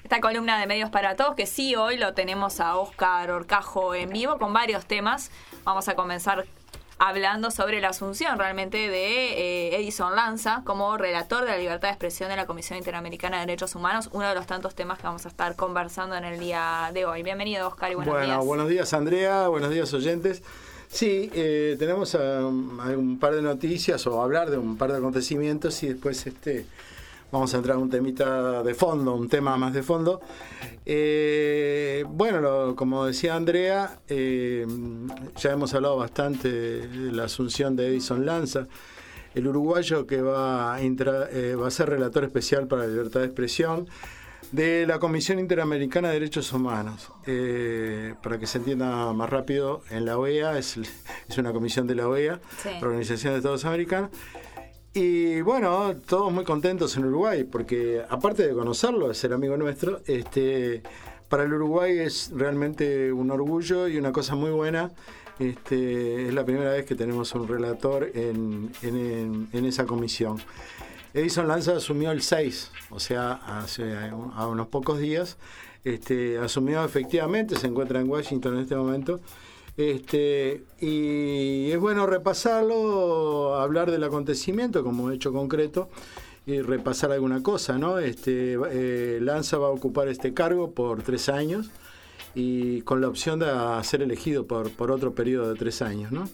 esta columna de Medios para Todos, que sí, hoy lo tenemos a Óscar Horcajo en vivo con varios temas. Vamos a comenzar hablando sobre la asunción realmente de Edison Lanza como relator de la libertad de expresión de la Comisión Interamericana de Derechos Humanos, uno de los tantos temas que vamos a estar conversando en el día de hoy. Bienvenido, Óscar, y buenos días. Buenos días, Andrea, buenos días, oyentes. Sí, tenemos un par de noticias o hablar de un par de acontecimientos y después vamos a entrar en un temita de fondo, un tema más de fondo. Como decía Andrea, ya hemos hablado bastante de la asunción de Edison Lanza, el uruguayo que va a ser relator especial para la libertad de expresión de la Comisión Interamericana de Derechos Humanos. Para que se entienda más rápido, en la OEA, es una comisión de la OEA, sí, la Organización de Estados Americanos. Y bueno, todos muy contentos en Uruguay, porque aparte de conocerlo, de ser amigo nuestro, para el Uruguay es realmente un orgullo y una cosa muy buena. Es la primera vez que tenemos un relator en esa comisión. Edison Lanza asumió el 6, o sea, hace a unos pocos días. Asumió efectivamente, se encuentra en Washington en este momento. Y es bueno repasarlo, hablar del acontecimiento como hecho concreto y repasar alguna cosa, ¿no? Lanza va a ocupar este cargo por 3 años y con la opción de ser elegido por otro periodo de 3 años, ¿no?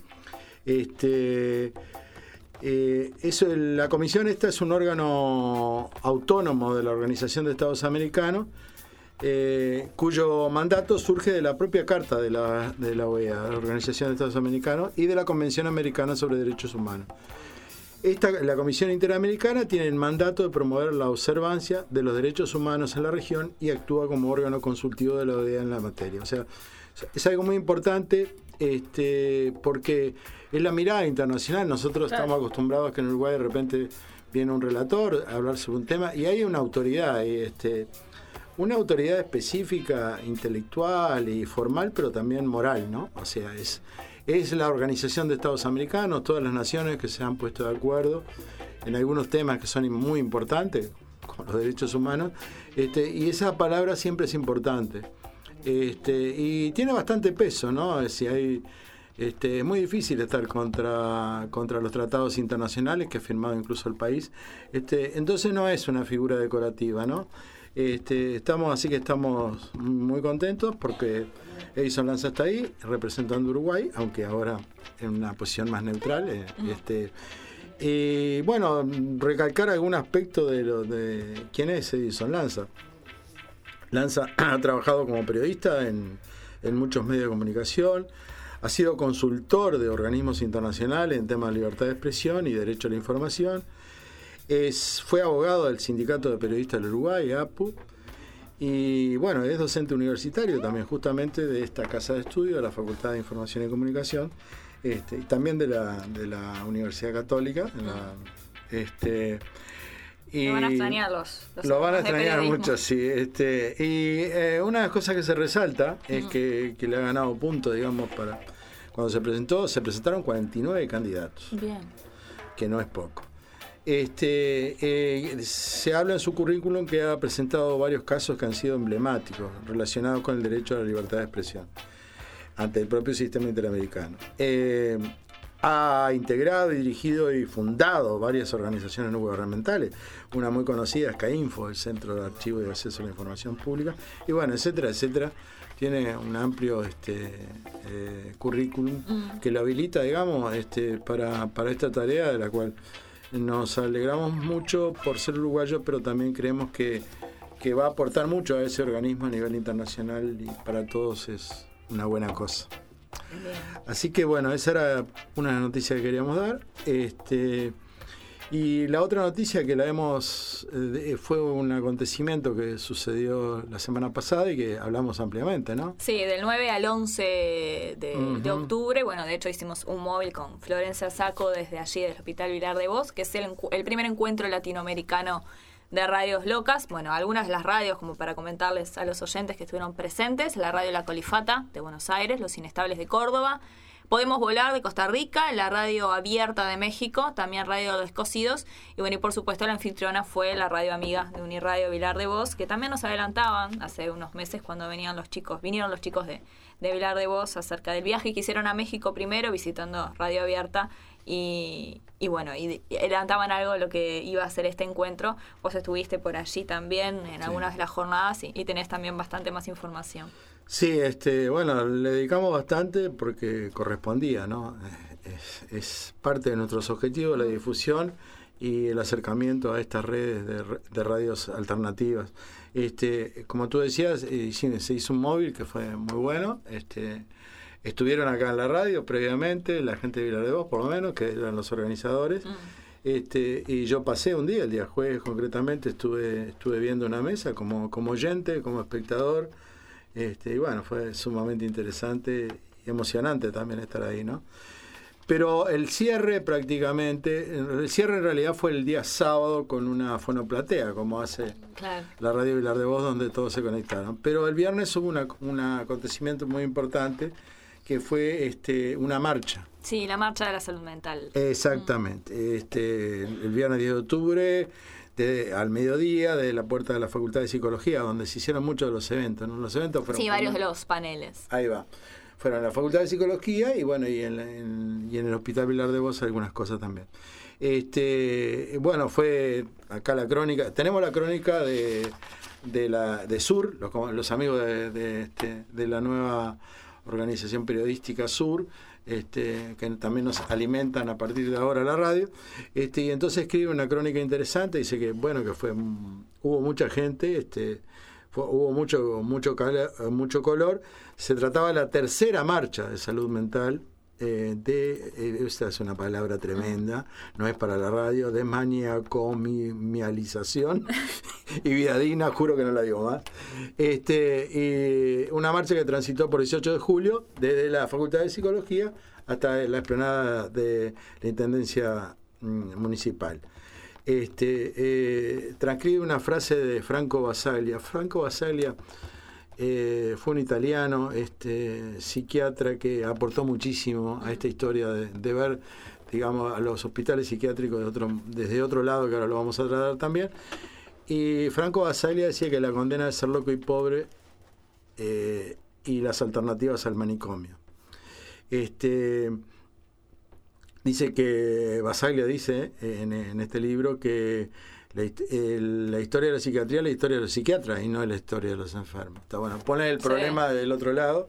La comisión esta es un órgano autónomo de la Organización de Estados Americanos, cuyo mandato surge de la propia Carta de la OEA, la Organización de Estados Americanos, y de la Convención Americana sobre Derechos Humanos. La Comisión Interamericana tiene el mandato de promover la observancia de los derechos humanos en la región y actúa como órgano consultivo de la OEA en la materia. O sea, es algo muy importante porque es la mirada internacional. Nosotros estamos acostumbrados a que en Uruguay de repente viene un relator a hablar sobre un tema y hay una autoridad, una autoridad específica, intelectual y formal, pero también moral, ¿no? O sea, es la Organización de Estados Americanos, todas las naciones que se han puesto de acuerdo en algunos temas que son muy importantes, como los derechos humanos, y esa palabra siempre es importante. Y tiene bastante peso, ¿no? Es muy difícil estar contra los tratados internacionales que ha firmado incluso el país. Entonces no es una figura decorativa, ¿no? Estamos muy contentos porque Edison Lanza está ahí representando a Uruguay, aunque ahora en una posición más neutral. Y bueno, recalcar algún aspecto de quién es Edison Lanza. Lanza ha trabajado como periodista en muchos medios de comunicación, ha sido consultor de organismos internacionales en temas de libertad de expresión y derecho a la información. Fue abogado del Sindicato de Periodistas del Uruguay, APU, y bueno, es docente universitario también, justamente de esta casa de estudio de la Facultad de Información y Comunicación, y también de la Universidad Católica. Lo van a extrañar lo van a extrañar mucho, sí. Y una de las cosas que se resalta es que le ha ganado puntos, digamos, para cuando se presentaron 49 candidatos. Bien. Que no es poco. Se habla en su currículum que ha presentado varios casos que han sido emblemáticos relacionados con el derecho a la libertad de expresión ante el propio sistema interamericano. Ha integrado, dirigido y fundado varias organizaciones no gubernamentales. Una muy conocida es CAINFO, el Centro de Archivo y Acceso a la Información Pública, y bueno, etcétera, etcétera. Tiene un amplio currículum que lo habilita, digamos, para esta tarea, de la cual nos alegramos mucho por ser uruguayos, pero también creemos que va a aportar mucho a ese organismo a nivel internacional y para todos es una buena cosa. Bien. Así que bueno, esa era una noticia que queríamos dar. Y la otra noticia que fue un acontecimiento que sucedió la semana pasada y que hablamos ampliamente, ¿no? Sí, del 9 al 11 de octubre. Bueno, de hecho hicimos un móvil con Florencia Sacco desde allí, del Hospital Vilar de Boz, que es el primer encuentro latinoamericano de radios locas. Bueno, algunas de las radios, como para comentarles a los oyentes que estuvieron presentes: la radio La Colifata de Buenos Aires, Los Inestables de Córdoba, Podemos Volar de Costa Rica, la Radio Abierta de México, también Radio Descosidos, y bueno, y por supuesto la anfitriona fue la radio amiga de Uniradio Vilar de Voz, que también nos adelantaban hace unos meses cuando vinieron los chicos de Vilar de Voz acerca del viaje que hicieron a México primero visitando Radio Abierta y bueno, y adelantaban algo de lo que iba a ser este encuentro. Vos estuviste por allí también en algunas de las jornadas y tenés también bastante más información. Sí, bueno, le dedicamos bastante porque correspondía, ¿no? Es parte de nuestros objetivos la difusión y el acercamiento a estas redes de radios alternativas. Como tú decías, se hizo un móvil que fue muy bueno. Estuvieron acá en la radio previamente, la gente de Vilar de Voz, por lo menos, que eran los organizadores. Y yo pasé un día, el día jueves concretamente, estuve viendo una mesa como oyente, como espectador. Y bueno, fue sumamente interesante y emocionante también estar ahí, ¿no? Pero el cierre en realidad fue el día sábado con una fonoplatea, como hace la radio Vilar de Voz, donde todos se conectaron. Pero el viernes hubo un acontecimiento muy importante, que fue una marcha. Sí, la marcha de la salud mental. Exactamente. El viernes 10 de octubre, al mediodía, de la puerta de la Facultad de Psicología, donde se hicieron muchos de los eventos, ¿no? Los eventos fueron... Sí, varios de los paneles. Ahí va. Fueron a la Facultad de Psicología y bueno, y en el Hospital Vilar de Voz algunas cosas también. Bueno, fue acá la crónica. Tenemos la crónica de Sur, los amigos de la nueva organización periodística Sur, que también nos alimentan a partir de ahora la radio, y entonces escribe una crónica interesante, dice que bueno, que hubo mucha gente, hubo mucho color. Se trataba de la tercera marcha de salud mental, esta es una palabra tremenda, no es para la radio, desmaniacomialización y vida digna, juro que no la digo más. Y una marcha que transitó por 18 de julio, desde la Facultad de Psicología hasta la explanada de la Intendencia Municipal. Transcribe una frase de Franco Basaglia. Franco Basaglia fue un italiano psiquiatra que aportó muchísimo a esta historia de ver, digamos, a los hospitales psiquiátricos desde otro lado, que ahora lo vamos a tratar también. Y Franco Basaglia decía que la condena de ser loco y pobre y las alternativas al manicomio. Dice que Basaglia dice en este libro que la historia de la psiquiatría es la historia de los psiquiatras y no es la historia de los enfermos. Está bueno, pone el problema del otro lado.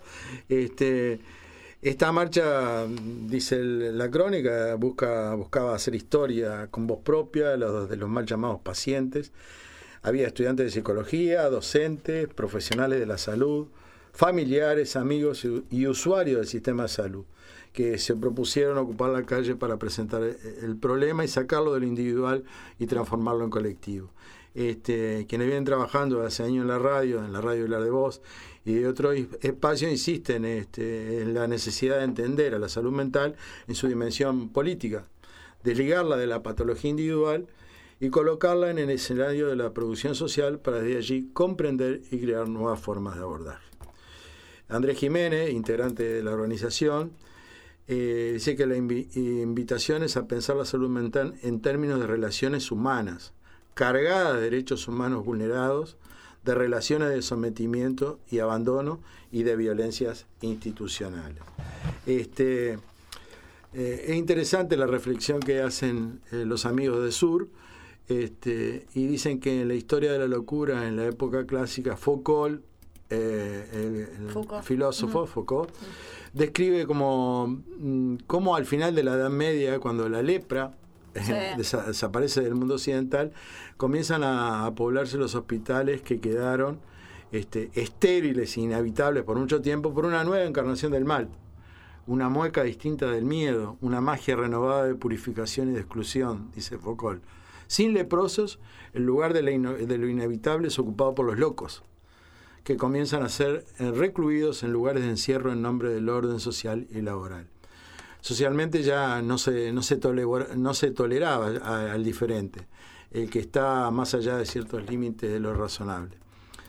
Esta marcha, dice la crónica, buscaba hacer historia con voz propia de los mal llamados pacientes. Había estudiantes de psicología, docentes, profesionales de la salud, familiares, amigos y usuarios del sistema de salud, que se propusieron ocupar la calle para presentar el problema y sacarlo de lo individual y transformarlo en colectivo. Quienes vienen trabajando hace años en la radio Vilar de Voz y de otros espacios, insisten en la necesidad de entender a la salud mental en su dimensión política, desligarla de la patología individual y colocarla en el escenario de la producción social para desde allí comprender y crear nuevas formas de abordaje. Andrés Jiménez, integrante de la organización, dice que la invitación es a pensar la salud mental en términos de relaciones humanas, cargadas de derechos humanos vulnerados, de relaciones de sometimiento y abandono y de violencias institucionales. Es interesante la reflexión que hacen los amigos de Sur, y dicen que en la historia de la locura, en la época clásica, Foucault, el filósofo Foucault, describe como al final de la Edad Media, cuando la lepra desaparece del mundo occidental, comienzan a poblarse los hospitales que quedaron estériles e inhabitables por mucho tiempo por una nueva encarnación del mal, una mueca distinta del miedo, una magia renovada de purificación y de exclusión, dice Foucault. Sin leprosos, el lugar de lo inevitable es ocupado por los locos, que comienzan a ser recluidos en lugares de encierro en nombre del orden social y laboral. Socialmente ya no se toleraba al diferente, el que está más allá de ciertos límites de lo razonable.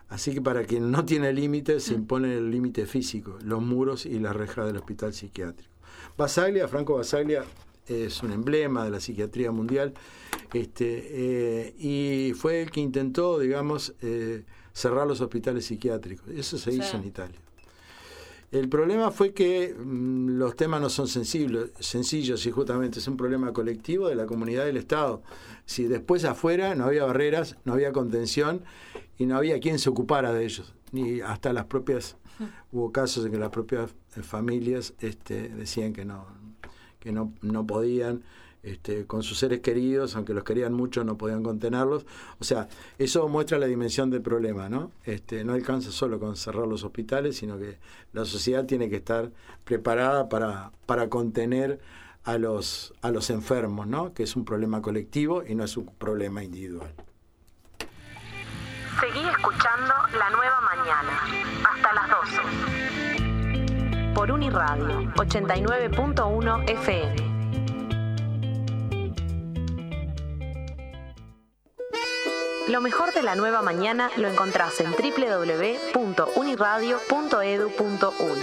Así que para quien no tiene límite, se impone el límite físico, los muros y las rejas del hospital psiquiátrico. Franco Basaglia, es un emblema de la psiquiatría mundial, y fue el que intentó, digamos, cerrar los hospitales psiquiátricos. Eso se hizo en Italia. El problema fue que los temas no son sencillos y justamente es un problema colectivo de la comunidad y del Estado. Si después afuera no había barreras, no había contención y no había quien se ocupara de ellos. Ni hasta hubo casos en que las propias familias decían que no podían, con sus seres queridos, aunque los querían mucho, no podían contenerlos. O sea, eso muestra la dimensión del problema, ¿no? No alcanza solo con cerrar los hospitales, sino que la sociedad tiene que estar preparada para contener a los enfermos, ¿no? Que es un problema colectivo y no es un problema individual. Seguí escuchando La Nueva Mañana, hasta las 12. Por Uniradio, 89.1 FM. Lo mejor de La Nueva Mañana lo encontrás en www.uniradio.edu.uy.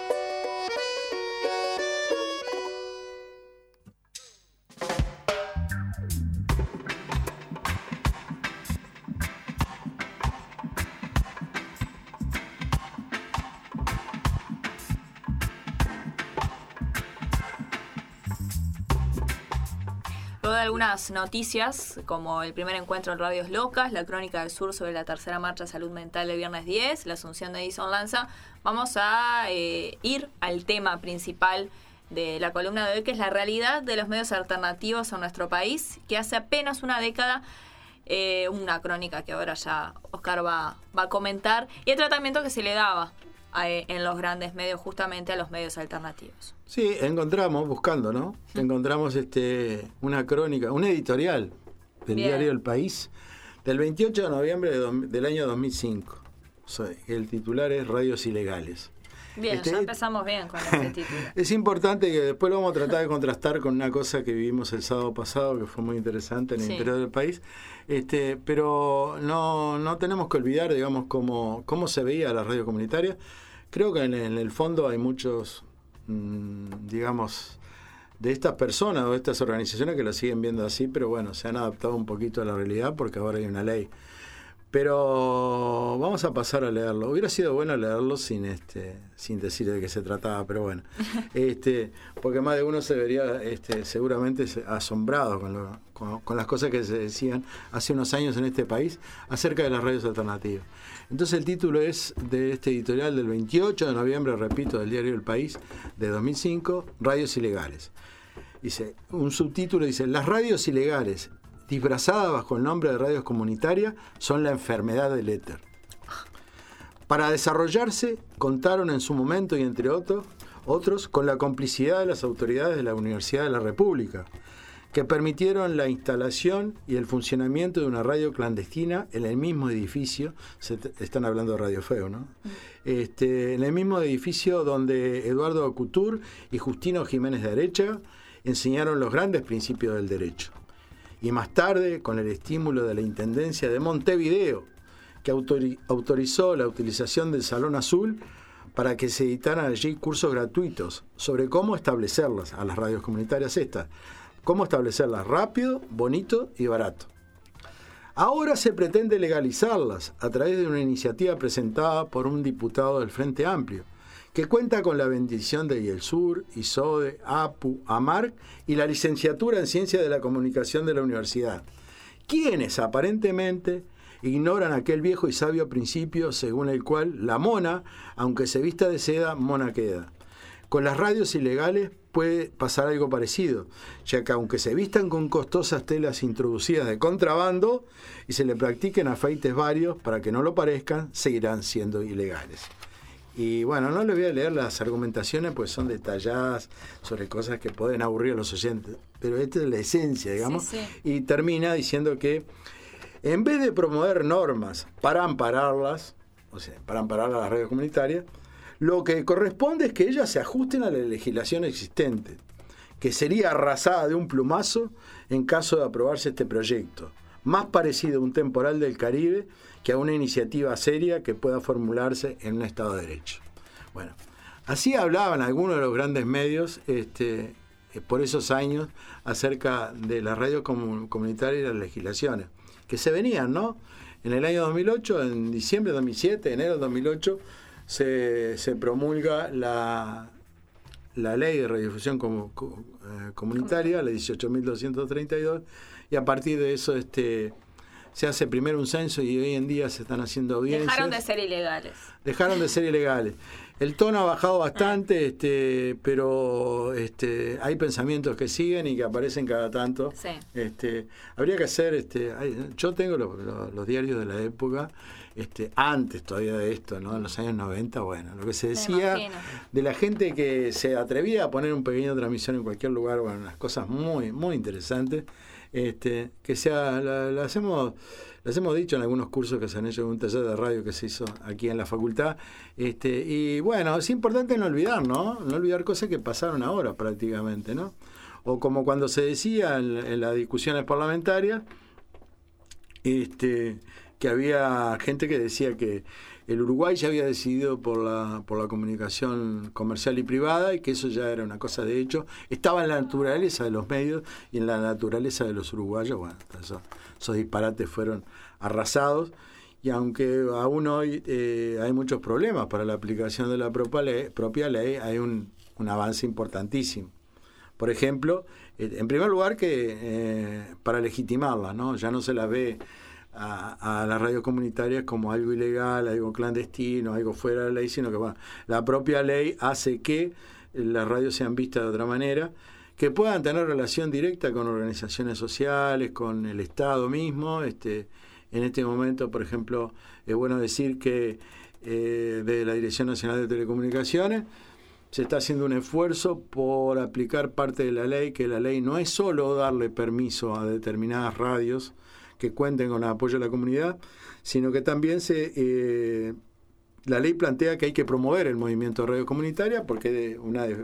Algunas noticias, como el primer encuentro en Radios Locas, la Crónica del Sur sobre la tercera marcha de salud mental del viernes 10, la asunción de Edison Lanza, vamos a ir al tema principal de la columna de hoy, que es la realidad de los medios alternativos en nuestro país, que hace apenas una década, una crónica que ahora ya Oscar va a comentar, y el tratamiento que se le daba en los grandes medios justamente a los medios alternativos. Sí, buscando, ¿no? Encontramos una crónica, un editorial del diario El País del 28 de noviembre del año 2005. O sea, el titular es Radios Ilegales. Bien, ya empezamos bien con este título. Es importante que después lo vamos a tratar de contrastar con una cosa que vivimos el sábado pasado, que fue muy interesante en el interior del país. Pero no tenemos que olvidar, digamos, cómo se veía la radio comunitaria. Creo que en el fondo hay muchos, digamos, de estas personas o de estas organizaciones que lo siguen viendo así, pero bueno, se han adaptado un poquito a la realidad porque ahora hay una ley. Pero vamos a pasar a leerlo. Hubiera sido bueno leerlo sin decir de qué se trataba, pero bueno. Porque más de uno se vería seguramente asombrado con las cosas que se decían hace unos años en este país acerca de las radios alternativas. Entonces el título es de este editorial del 28 de noviembre, repito, del diario El País, de 2005, Radios Ilegales. Dice, un subtítulo dice, las radios ilegales disfrazadas bajo el nombre de radios comunitarias, son la enfermedad del éter. Para desarrollarse, contaron en su momento, y entre otros, con la complicidad de las autoridades de la Universidad de la República, que permitieron la instalación y el funcionamiento de una radio clandestina en el mismo edificio, están hablando de Radio Feo, ¿no? En el mismo edificio donde Eduardo Couture y Justino Jiménez de Arecha enseñaron los grandes principios del derecho. Y más tarde, con el estímulo de la Intendencia de Montevideo, que autorizó la utilización del Salón Azul para que se editaran allí cursos gratuitos sobre cómo establecerlas, a las radios comunitarias estas, cómo establecerlas rápido, bonito y barato. Ahora se pretende legalizarlas a través de una iniciativa presentada por un diputado del Frente Amplio, que cuenta con la bendición de IELSUR, ISODE, APU, AMARC y la licenciatura en Ciencia de la Comunicación de la Universidad, quienes aparentemente ignoran aquel viejo y sabio principio según el cual la mona, aunque se vista de seda, mona queda. Con las radios ilegales puede pasar algo parecido, ya que aunque se vistan con costosas telas introducidas de contrabando y se le practiquen afeites varios para que no lo parezcan, seguirán siendo ilegales. Y bueno, no les voy a leer las argumentaciones, pues son detalladas sobre cosas que pueden aburrir a los oyentes, pero esta es la esencia, digamos, sí. Y termina diciendo que en vez de promover normas para ampararlas, o sea, para amparar a las radios comunitarias, lo que corresponde es que ellas se ajusten a la legislación existente, que sería arrasada de un plumazo en caso de aprobarse este proyecto, más parecido a un temporal del Caribe que a una iniciativa seria que pueda formularse en un Estado de Derecho. Bueno, así hablaban algunos de los grandes medios por esos años acerca de la radio comunitaria y las legislaciones que se venían, ¿no? En el año 2008, en diciembre de 2007, enero de 2008, se promulga la ley de radiodifusión comunitaria, la 18.232, y a partir de eso se hace primero un censo y hoy en día se están haciendo audiencias. Dejaron de ser ilegales. Dejaron de ser ilegales. El tono ha bajado bastante, pero hay pensamientos que siguen y que aparecen cada tanto. Sí. Habría que hacer, yo tengo los diarios de la época, antes todavía de esto, ¿no? En los años 90, bueno, lo que se decía de la gente que se atrevía a poner un pequeño transmisión en cualquier lugar, bueno, unas cosas muy, muy interesantes, que sea, las hemos dicho en algunos cursos que se han hecho en un taller de radio que se hizo aquí en la facultad, y bueno, es importante no olvidar, ¿no? No olvidar cosas que pasaron ahora prácticamente, ¿no? O como cuando se decía en las discusiones parlamentarias, que había gente que decía que el Uruguay ya había decidido por la comunicación comercial y privada y que eso ya era una cosa de hecho. Estaba en la naturaleza de los medios y en la naturaleza de los uruguayos. Bueno, esos disparates fueron arrasados y aunque aún hoy hay muchos problemas para la aplicación de la propia ley, hay un avance importantísimo. Por ejemplo, en primer lugar que para legitimarla, ¿no? Ya no se la ve a las radios comunitarias como algo ilegal, algo clandestino, algo fuera de la ley, sino que bueno, la propia ley hace que las radios sean vistas de otra manera, que puedan tener relación directa con organizaciones sociales, con el Estado mismo. En este momento, por ejemplo, es bueno decir que desde la Dirección Nacional de Telecomunicaciones se está haciendo un esfuerzo por aplicar parte de la ley, que la ley no es solo darle permiso a determinadas radios que cuenten con el apoyo de la comunidad, sino que también la ley plantea que hay que promover el movimiento de radio comunitaria porque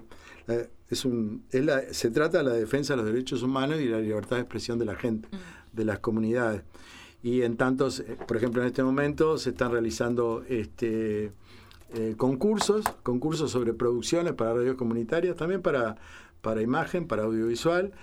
se trata de la defensa de los derechos humanos y la libertad de expresión de la gente, de las comunidades. Y en tantos, por ejemplo, en este momento se están realizando concursos sobre producciones para radios comunitarias, también para imagen, para audiovisual.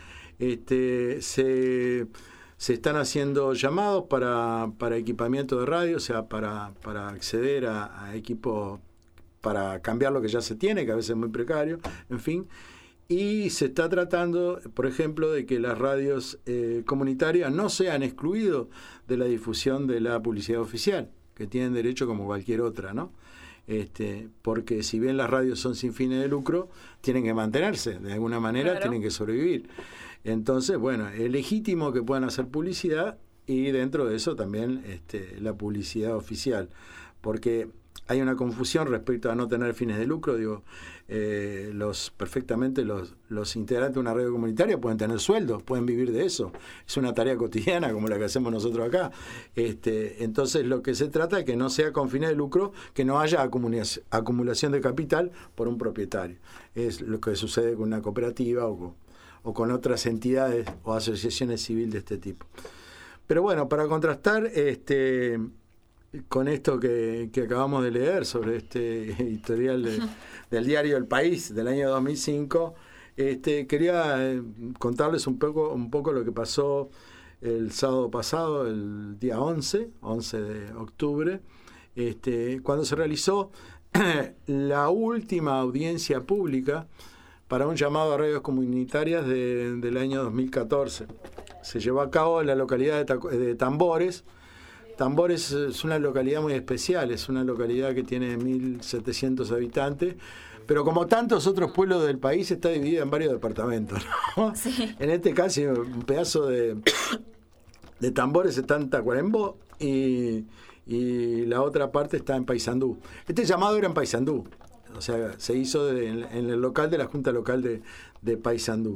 Se están haciendo llamados para equipamiento de radio, o sea, para acceder a equipo, para cambiar lo que ya se tiene, que a veces es muy precario, en fin. Y se está tratando, por ejemplo, de que las radios comunitarias no sean excluidas de la difusión de la publicidad oficial, que tienen derecho como cualquier otra, ¿no? Porque si bien las radios son sin fines de lucro, tienen que mantenerse, de alguna manera, claro, tienen que sobrevivir. Entonces, bueno, es legítimo que puedan hacer publicidad y dentro de eso también la publicidad oficial, porque hay una confusión respecto a no tener fines de lucro. Digo, perfectamente los integrantes de una radio comunitaria pueden tener sueldos, pueden vivir de eso. Es una tarea cotidiana como la que hacemos nosotros acá. Entonces, lo que se trata es que no sea con fines de lucro, que no haya acumulación de capital por un propietario. Es lo que sucede con una cooperativa o con otras entidades o asociaciones civiles de este tipo. Pero bueno, para contrastar con esto que acabamos de leer sobre este editorial del diario El País del año 2005, quería contarles un poco lo que pasó el sábado pasado, el día 11 de octubre, cuando se realizó la última audiencia pública para un llamado a radios comunitarias del año 2014. Se llevó a cabo en la localidad de Tambores. Tambores es una localidad muy especial, es una localidad que tiene 1.700 habitantes, pero como tantos otros pueblos del país está dividida en varios departamentos, ¿no? Sí. En este caso, un pedazo de Tambores está en Tacuarembó y la otra parte está en Paysandú. Este llamado era en Paysandú, o sea, se hizo en el local de la Junta Local de Paysandú.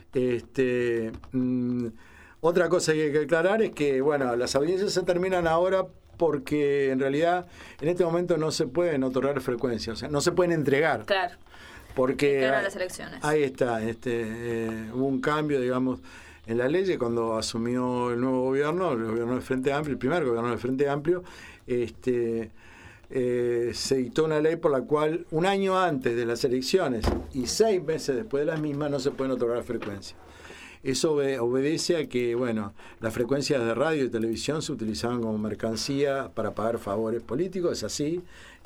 Otra cosa que hay que aclarar es que, bueno, las audiencias se terminan ahora porque en realidad en este momento no se pueden otorgar frecuencias, o sea, no se pueden entregar. Claro. Porque claro, las elecciones. Ahí está, hubo un cambio, digamos, en las leyes cuando asumió el nuevo gobierno, el gobierno del Frente Amplio, el primer gobierno del Frente Amplio, se dictó una ley por la cual un año antes de las elecciones y 6 meses después de las mismas no se pueden otorgar frecuencias. Eso obedece a que, bueno, las frecuencias de radio y televisión se utilizaban como mercancía para pagar favores políticos, es así.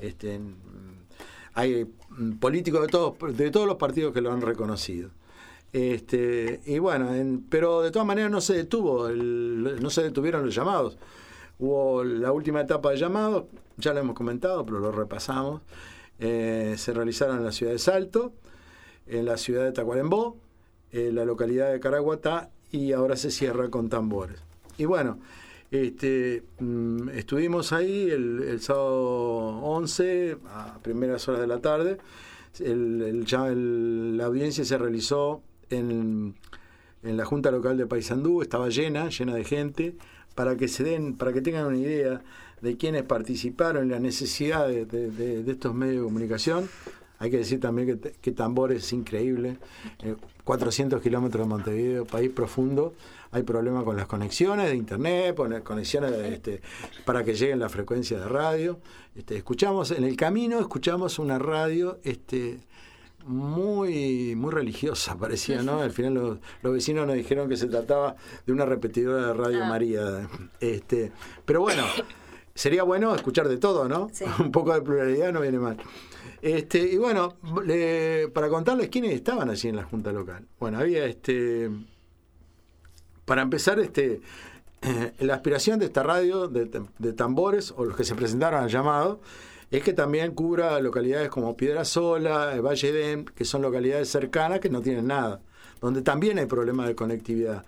Hay políticos de todos los partidos que lo han reconocido. Y bueno, pero de todas maneras no se detuvieron los llamados. Hubo la última etapa de llamados, ya lo hemos comentado, pero lo repasamos. Se realizaron en la ciudad de Salto, en la ciudad de Tacuarembó, en la localidad de Caraguatá, y ahora se cierra con Tambores. Y bueno, estuvimos ahí el sábado 11 a primeras horas de la tarde. La audiencia se realizó en la Junta Local de Paysandú, estaba llena de gente, para que tengan una idea de quiénes participaron en la necesidad de estos medios de comunicación. Hay que decir también que Tambores es increíble, 400 kilómetros de Montevideo, país profundo. Hay problemas con las conexiones de internet, con las conexiones para que lleguen las frecuencias de radio. En el camino escuchamos una radio muy religiosa, parecía, ¿no? Al final los vecinos nos dijeron que se trataba de una repetidora de Radio María. Pero bueno, sería bueno escuchar de todo, ¿no? Sí. Un poco de pluralidad no viene mal. Y bueno, para contarles quiénes estaban allí en la Junta Local. Bueno, había para empezar, la aspiración de esta radio de Tambores, o los que se presentaron al llamado, es que también cubra localidades como Piedrasola, Valle Edén, que son localidades cercanas que no tienen nada, donde también hay problemas de conectividad.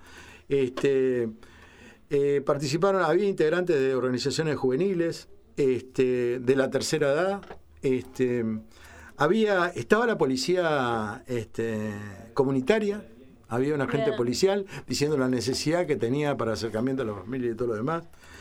Había integrantes de organizaciones juveniles, de la tercera edad, estaba la policía comunitaria, había un agente policial diciendo la necesidad que tenía para acercamiento a la familia y todo lo demás.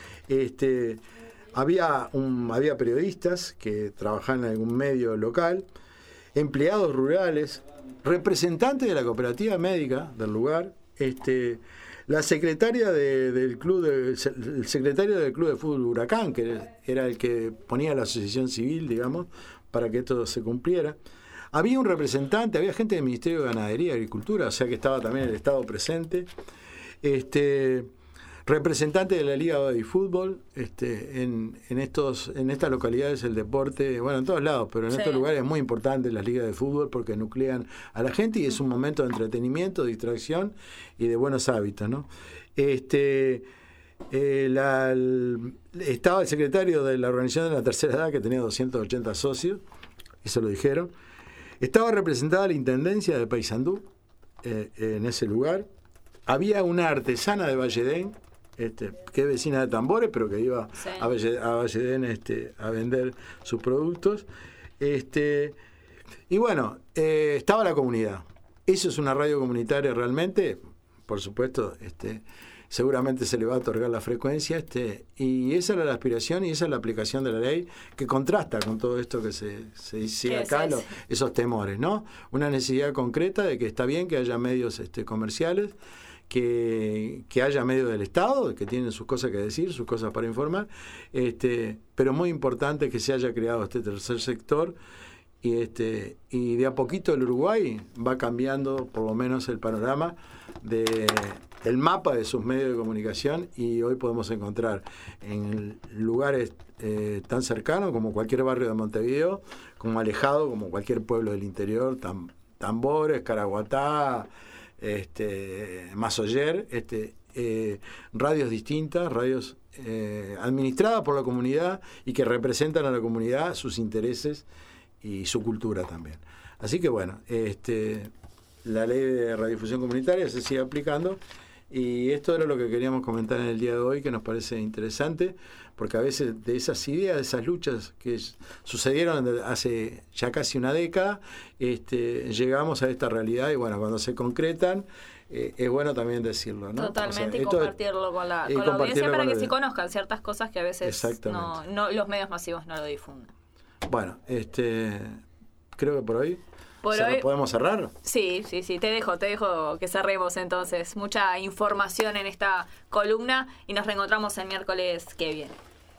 Había periodistas que trabajaban en algún medio local, empleados rurales, representantes de la cooperativa médica del lugar, la secretaria del club, el secretario del club de fútbol Huracán, que era el que ponía la asociación civil, digamos, para que esto se cumpliera. Había un representante, había gente del Ministerio de Ganadería y Agricultura, o sea que estaba también el Estado presente. Representante de la Liga de Fútbol, en estas localidades el deporte, bueno, en todos lados, pero en estos lugares es muy importante las ligas de fútbol porque nuclean a la gente y es un momento de entretenimiento, de distracción y de buenos hábitos, ¿no? Estaba el secretario de la organización de la tercera edad que tenía 280 socios, eso lo dijeron. Estaba representada la Intendencia de Paysandú en ese lugar. Había una artesana de Valle Edén, que es vecina de Tambores, pero que iba a Valle Edén a vender sus productos. Y bueno, estaba la comunidad. Eso es una radio comunitaria realmente, por supuesto, seguramente se le va a otorgar la frecuencia, y esa era la aspiración y esa es la aplicación de la ley que contrasta con todo esto que se dice acá, esos temores, ¿no? Una necesidad concreta de que está bien que haya medios comerciales, que haya medios del Estado, que tienen sus cosas que decir, sus cosas para informar, pero muy importante que se haya creado este tercer sector, y de a poquito el Uruguay va cambiando por lo menos el panorama el mapa de sus medios de comunicación, y hoy podemos encontrar en lugares tan cercanos como cualquier barrio de Montevideo, como alejado como cualquier pueblo del interior, Tambores, Caraguatá, Masoyer, radios distintas, radios administradas por la comunidad y que representan a la comunidad, sus intereses y su cultura también. Así que bueno, la ley de radiodifusión comunitaria se sigue aplicando, y esto era lo que queríamos comentar en el día de hoy, que nos parece interesante, porque a veces de esas ideas, de esas luchas que sucedieron hace ya casi una década, llegamos a esta realidad, y bueno, cuando se concretan, es bueno también decirlo, ¿no? Totalmente, y compartirlo con la audiencia para que sí conozcan ciertas cosas que a veces no los medios masivos no lo difunden. Bueno, creo que por hoy Por hoy ¿Podemos cerrar? Sí, te dejo que cerremos entonces. Mucha información en esta columna y nos reencontramos el miércoles que viene.